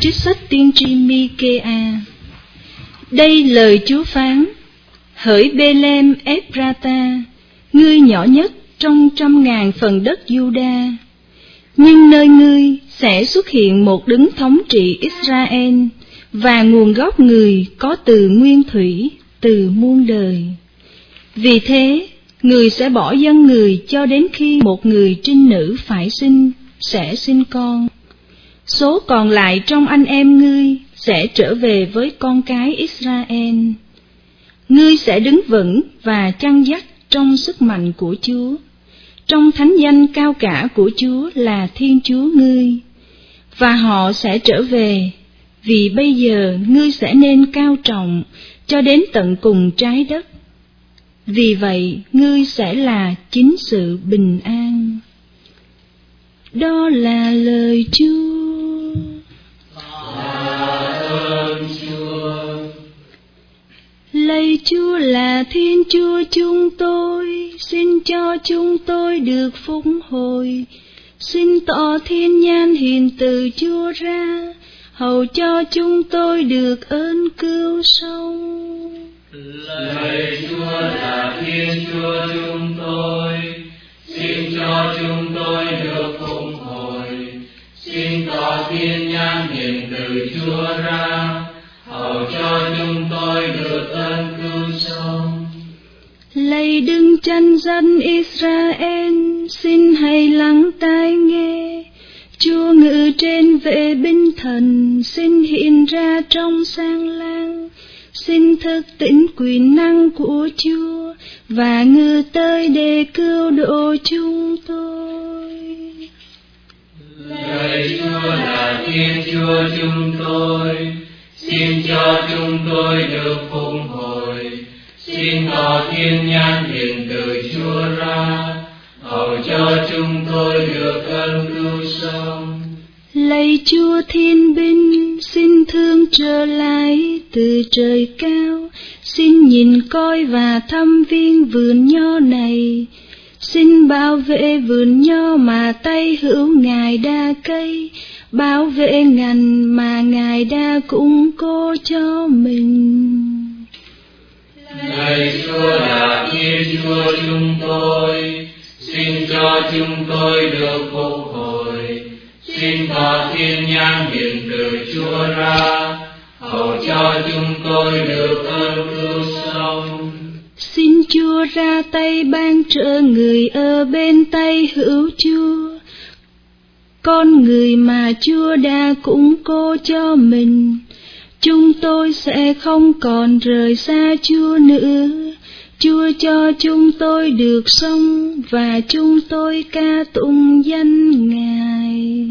trích sách tiên tri Mi-kê-a. Đây lời Chúa phán: Hỡi Bê-lem Ép-ra-ta, ngươi nhỏ nhất trong 100.000 phần đất Giu-đa, nhưng nơi ngươi sẽ xuất hiện một đấng thống trị Israel, và nguồn gốc người có từ nguyên thủy, từ muôn đời. Vì thế, người sẽ bỏ dân người cho đến khi một người trinh nữ phải sẽ sinh con. Số còn lại trong anh em ngươi sẽ trở về với con cái Israel. Ngươi sẽ đứng vững và chăn dắt trong sức mạnh của Chúa, trong thánh danh cao cả của Chúa là Thiên Chúa ngươi. Và họ sẽ trở về, vì bây giờ ngươi sẽ nên cao trọng cho đến tận cùng trái đất. Vì vậy, ngươi sẽ là chính sự bình an. Đó là lời Chúa. Lạy Chúa là Thiên Chúa chúng tôi, xin cho chúng tôi được phúc hồi. Xin tỏ thiên nhãn hiền từ Chúa ra, hầu cho chúng tôi được ơn cứu sống. Lạy Chúa là Thiên Chúa chúng tôi, xin cho chúng tôi được phục hồi. Xin tỏ thiên nhãn hiền từ Chúa ra, hầu cho chúng tôi được ơn cứu sống. Lạy Đức Chân Dân Israel, xin hãy lắng tai nghe. Chúa ngự trên vệ binh thần, xin hiện ra trong sang lang. Xin thức tỉnh quyền năng của Chúa và ngự tới để cứu độ chúng tôi. Lạy Chúa là Thiên Chúa chúng tôi, xin cho chúng tôi được phục hồi. Xin tỏ thiên nhãn hiền từ Chúa ra, hầu cho chúng tôi được ơn cứu sống. Lạy Chúa Thiên Binh, xin thương trở lại từ trời cao, xin nhìn coi và thăm viên vườn nho này. Xin bảo vệ vườn nho mà tay hữu Ngài đa cây, bảo vệ ngành mà Ngài đã củng cố cho mình. Lạy Chúa là Thiên Chúa chúng tôi, xin cho chúng tôi được phục hồi. Xin tỏ thiên nhãn hiền từ Chúa ra, hầu cho chúng tôi được ơn cứu sống. Xin Chúa ra tay ban trợ người ở bên tay hữu Chúa, con người mà Chúa đã củng cố cho mình. Chúng tôi sẽ không còn rời xa Chúa nữa. Chúa cho chúng tôi được sống và chúng tôi ca tụng danh Ngài.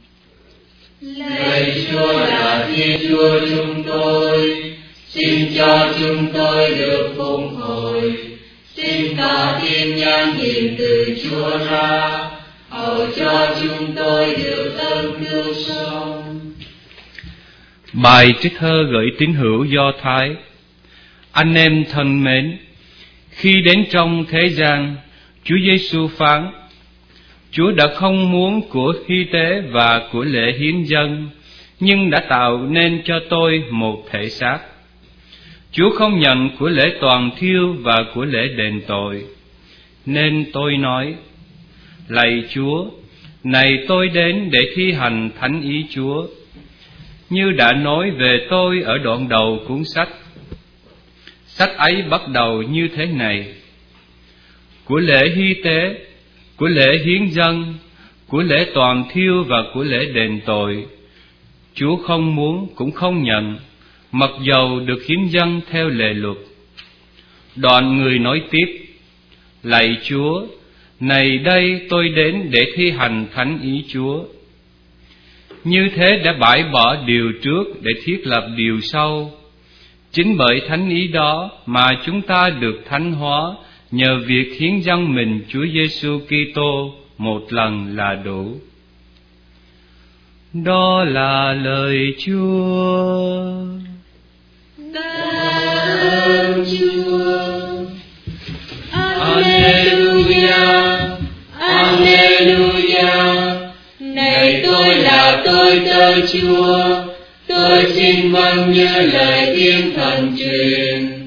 Lạy Chúa là Thiên Chúa chúng tôi, xin cho chúng tôi được phục hồi. Xin tỏ thiên nhãn hiền từ Chúa ra, hầu cho chúng tôi được ơn cứu sống. Bài trích thơ gửi tín hữu Do Thái. Anh em thân mến, khi đến trong thế gian, Chúa Giêsu phán: Chúa đã không muốn của hy tế và của lễ hiến dâng, nhưng đã tạo nên cho tôi một thể xác. Chúa không nhận của lễ toàn thiêu và của lễ đền tội. Nên tôi nói: Lạy Chúa, này tôi đến để thi hành thánh ý Chúa. Như đã nói về tôi ở đoạn đầu cuốn sách. Sách ấy bắt đầu như thế này: của lễ hy tế, của lễ hiến dâng, của lễ toàn thiêu và của lễ đền tội, Chúa không muốn cũng không nhận, mặc dầu được hiến dâng theo lệ luật. Đoạn người nói tiếp: Lạy Chúa, này đây tôi đến để thi hành thánh ý Chúa. Như thế đã bãi bỏ điều trước để thiết lập điều sau. Chính bởi thánh ý đó mà chúng ta được thánh hóa nhờ việc hiến dâng mình Chúa Giêsu Kitô một lần là đủ. Đó là lời Chúa. Ơn Chúa. Alleluia, Alleluia. Này tôi là tôi tớ Chúa, tôi xin vâng như lời Thiên Thần truyền.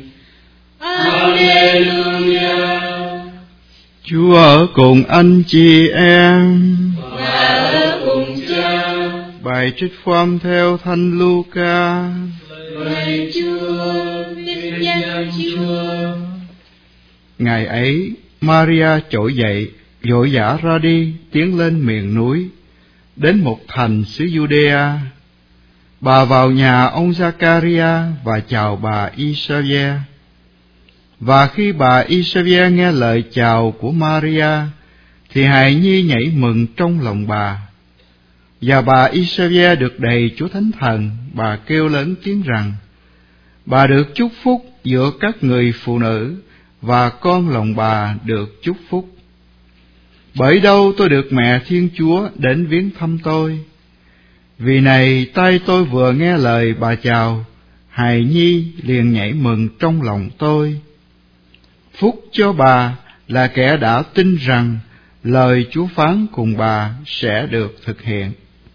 Alleluia. Chúa ở cùng anh chị em và ở cùng Cha. Bài trích phúc theo Thánh Luca. Lạy Chúa, vinh danh Chúa. Ngày ấy, Maria trỗi dậy, vội vã ra đi, tiến lên miền núi, đến một thành xứ Judea. Bà vào nhà ông Zacharia và chào bà Isavia. Và khi bà Isavia nghe lời chào của Maria, thì hài nhi nhảy mừng trong lòng bà. Và bà Isavia được đầy Chúa Thánh Thần, bà kêu lớn tiếng rằng: bà được chúc phúc giữa các người phụ nữ, và con lòng bà được chúc phúc. Bởi đâu tôi được mẹ Thiên Chúa đến viếng thăm tôi. Vì này tay tôi vừa nghe lời bà chào, hài nhi liền nhảy mừng trong lòng tôi. Phúc cho bà là kẻ đã tin rằng lời Chúa phán cùng bà sẽ được thực hiện.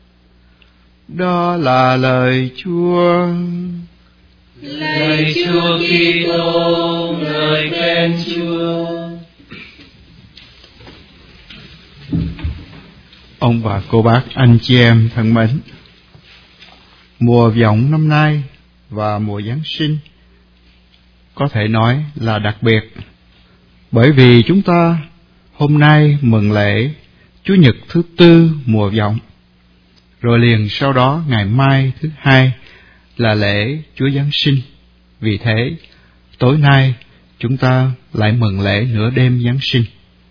Đó là lời Chúa. Lạy Chúa Kitô, lời khen Chúa. Ông bà cô bác, anh chị em thân mến, mùa vọng năm nay và mùa Giáng sinh có thể nói là đặc biệt, bởi vì chúng ta hôm nay mừng lễ Chủ nhật thứ tư mùa vọng, rồi liền sau đó ngày mai thứ hai là lễ Chúa Giáng sinh. Vì thế, tối nay chúng ta lại mừng lễ nửa đêm Giáng sinh.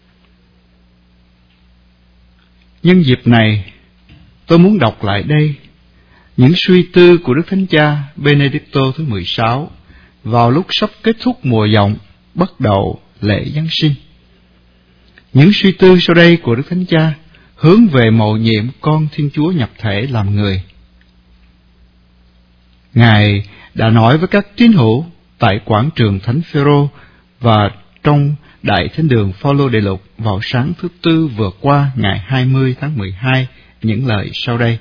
Nhân dịp này, tôi muốn đọc lại đây những suy tư của Đức Thánh Cha Benedicto thứ 16 vào lúc sắp kết thúc mùa vọng, bắt đầu lễ Giáng sinh. Những suy tư sau đây của Đức Thánh Cha hướng về mầu nhiệm con Thiên Chúa nhập thể làm người. Ngài đã nói với các tín hữu tại quảng trường Thánh Phêrô và trong Đại Thánh đường Phaolô Đệ Lục vào sáng thứ Tư vừa qua, ngày 20 tháng 12, những lời sau đây.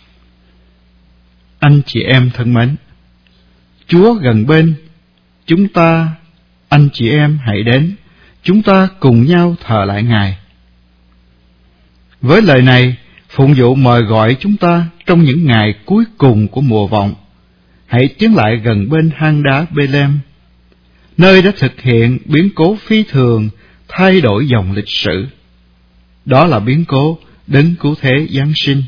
Anh chị em thân mến, Chúa gần bên, chúng ta, anh chị em hãy đến, chúng ta cùng nhau thờ lại Ngài. Với lời này, phụng vụ mời gọi chúng ta trong những ngày cuối cùng của mùa vọng, hãy tiến lại gần bên hang đá Bê-lem, nơi đã thực hiện biến cố phi thường thay đổi dòng lịch sử. Đó là biến cố đấng cứu thế Giáng sinh.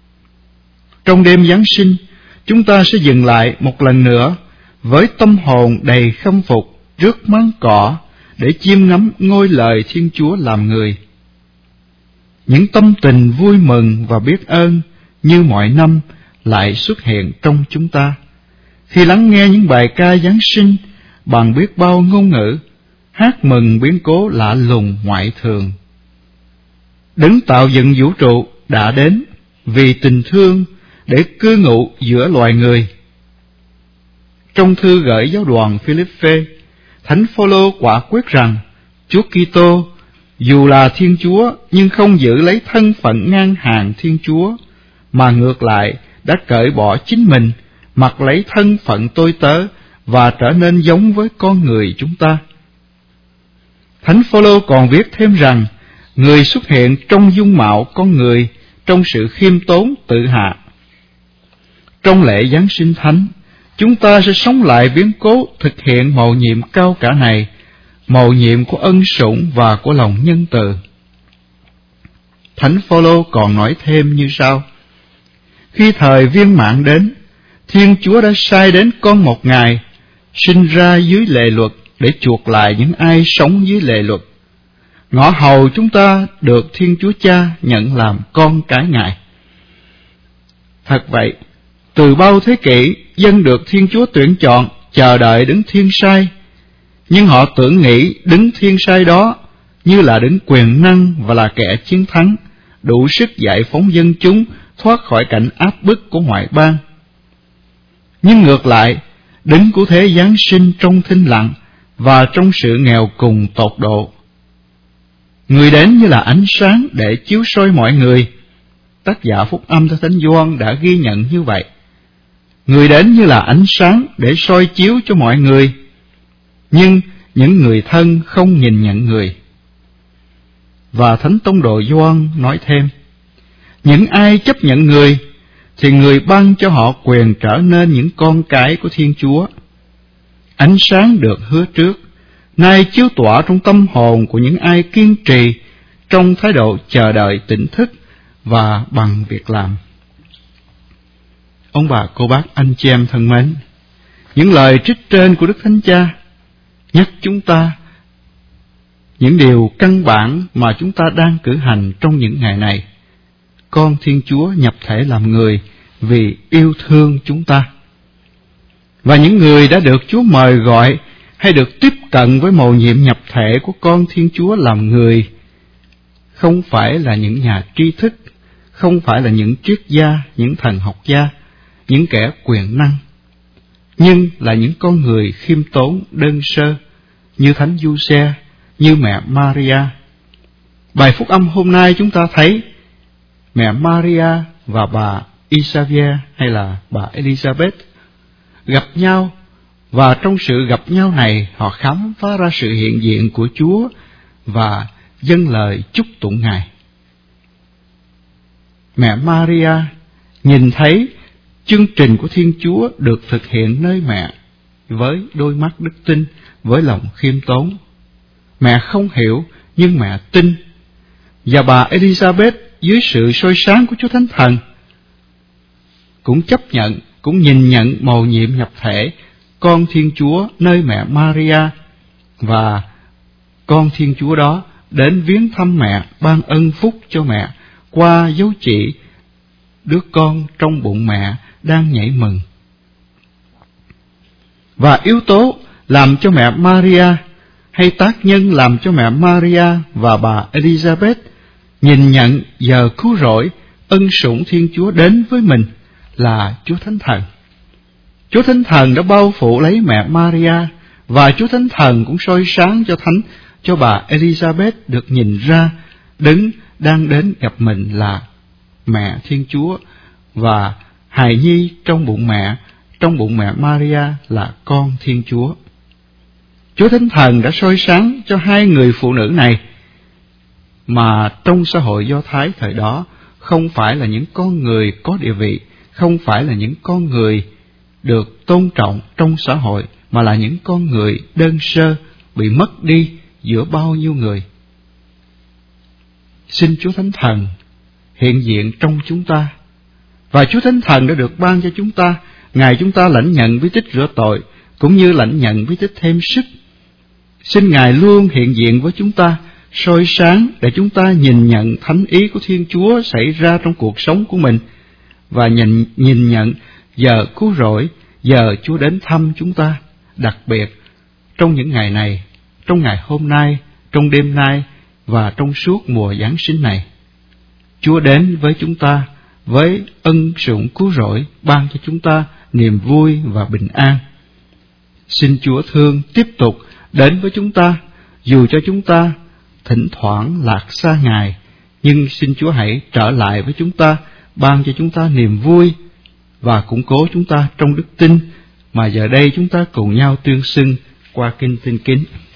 Trong đêm Giáng sinh, chúng ta sẽ dừng lại một lần nữa với tâm hồn đầy khâm phục trước máng cỏ để chiêm ngắm ngôi lời Thiên Chúa làm người. Những tâm tình vui mừng và biết ơn như mọi năm lại xuất hiện trong chúng ta khi lắng nghe những bài ca Giáng sinh bằng biết bao ngôn ngữ, hát mừng biến cố lạ lùng ngoại thường. Đấng tạo dựng vũ trụ đã đến vì tình thương để cư ngụ giữa loài người. Trong thư gửi giáo đoàn Philippe, Thánh Phaolô quả quyết rằng Chúa Kitô dù là Thiên Chúa nhưng không giữ lấy thân phận ngang hàng Thiên Chúa, mà ngược lại đã cởi bỏ chính mình, mặc lấy thân phận tôi tớ và trở nên giống với con người chúng ta. Thánh Phaolô còn viết thêm rằng người xuất hiện trong dung mạo con người trong sự khiêm tốn tự hạ. Trong lễ Giáng sinh thánh, chúng ta sẽ sống lại biến cố thực hiện mầu nhiệm cao cả này, mầu nhiệm của ân sủng và của lòng nhân từ. Thánh Phaolô còn nói thêm như sau: khi thời viên mãn đến, Thiên Chúa đã sai đến con một Ngài sinh ra dưới lề luật để chuộc lại những ai sống dưới lề luật, ngõ hầu chúng ta được Thiên Chúa Cha nhận làm con cái Ngài. Thật vậy, từ bao thế kỷ, dân được Thiên Chúa tuyển chọn chờ đợi đấng thiên sai, nhưng họ tưởng nghĩ đấng thiên sai đó như là đấng quyền năng và là kẻ chiến thắng, đủ sức giải phóng dân chúng thoát khỏi cảnh áp bức của ngoại bang. Nhưng ngược lại, đấng cứu thế Giáng sinh trong thinh lặng và trong sự nghèo cùng tột độ. Người đến như là ánh sáng để chiếu soi mọi người. Tác giả Phúc Âm theo Thánh Gioan đã ghi nhận như vậy. Người đến như là ánh sáng để soi chiếu cho mọi người, nhưng những người thân không nhìn nhận người. Và Thánh Tông đồ Gioan nói thêm, những ai chấp nhận người thì người ban cho họ quyền trở nên những con cái của Thiên Chúa. Ánh sáng được hứa trước nay chiếu tỏa trong tâm hồn của những ai kiên trì trong thái độ chờ đợi tỉnh thức và bằng việc làm. Ông bà, cô bác, anh chị em thân mến, những lời trích trên của Đức Thánh Cha nhắc chúng ta những điều căn bản mà chúng ta đang cử hành trong những ngày này. Con Thiên Chúa nhập thể làm người vì yêu thương chúng ta. Và những người đã được Chúa mời gọi hay được tiếp cận với mầu nhiệm nhập thể của con Thiên Chúa làm người không phải là những nhà tri thức, không phải là những triết gia, những thần học gia, những kẻ quyền năng, nhưng là những con người khiêm tốn, đơn sơ, như Thánh Giuse, như mẹ Maria. Bài phúc âm hôm nay chúng ta thấy mẹ Maria và bà Isabel hay là bà Elizabeth gặp nhau, và trong sự gặp nhau này họ khám phá ra sự hiện diện của Chúa và dâng lời chúc tụng Ngài. Mẹ Maria nhìn thấy chương trình của Thiên Chúa được thực hiện nơi mẹ với đôi mắt đức tin, với lòng khiêm tốn. Mẹ không hiểu nhưng mẹ tin. Và bà Elizabeth dưới sự soi sáng của Chúa Thánh Thần cũng chấp nhận, cũng nhìn nhận mầu nhiệm nhập thể con Thiên Chúa nơi mẹ Maria, và con Thiên Chúa đó đến viếng thăm mẹ, ban ân phúc cho mẹ qua dấu chỉ đứa con trong bụng mẹ đang nhảy mừng. Và yếu tố làm cho mẹ Maria hay tác nhân làm cho mẹ Maria và bà Elizabeth nhìn nhận giờ cứu rỗi, ân sủng Thiên Chúa đến với mình là Chúa Thánh Thần. Chúa Thánh Thần đã bao phủ lấy mẹ Maria, và Chúa Thánh Thần cũng soi sáng cho bà Elizabeth được nhìn ra đấng đang đến gặp mình là mẹ Thiên Chúa, và hài nhi trong bụng mẹ Maria là con Thiên Chúa. Chúa Thánh Thần đã soi sáng cho hai người phụ nữ này, mà trong xã hội Do Thái thời đó không phải là những con người có địa vị, không phải là những con người được tôn trọng trong xã hội, mà là những con người đơn sơ bị mất đi giữa bao nhiêu người. Xin Chúa Thánh Thần hiện diện trong chúng ta, và Chúa Thánh Thần đã được ban cho chúng ta ngày chúng ta lãnh nhận bí tích rửa tội, cũng như lãnh nhận bí tích thêm sức. Xin Ngài luôn hiện diện với chúng ta, soi sáng để chúng ta nhìn nhận thánh ý của Thiên Chúa xảy ra trong cuộc sống của mình, và nhìn nhận giờ cứu rỗi, giờ Chúa đến thăm chúng ta, đặc biệt trong những ngày này, trong ngày hôm nay, trong đêm nay và trong suốt mùa Giáng sinh này. Chúa đến với chúng ta với ân sủng cứu rỗi, ban cho chúng ta niềm vui và bình an. Xin Chúa thương tiếp tục đến với chúng ta, dù cho chúng ta thỉnh thoảng lạc xa Ngài, nhưng xin Chúa hãy trở lại với chúng ta, ban cho chúng ta niềm vui và củng cố chúng ta trong đức tin mà giờ đây chúng ta cùng nhau tuyên xưng qua kinh Tin Kính.